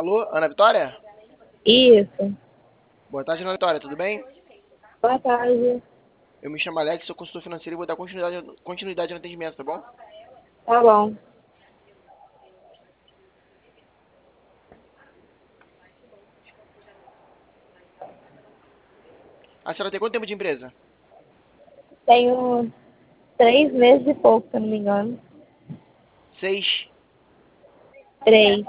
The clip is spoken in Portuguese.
Alô, Ana Vitória? Isso. Boa tarde, Ana Vitória, tudo bem? Boa tarde. Eu me chamo Alex, sou consultor financeiro e vou dar continuidade no atendimento, tá bom? Tá bom. A senhora tem quanto tempo de empresa? Tenho 3 meses e pouco, se eu não me engano. 6. 3.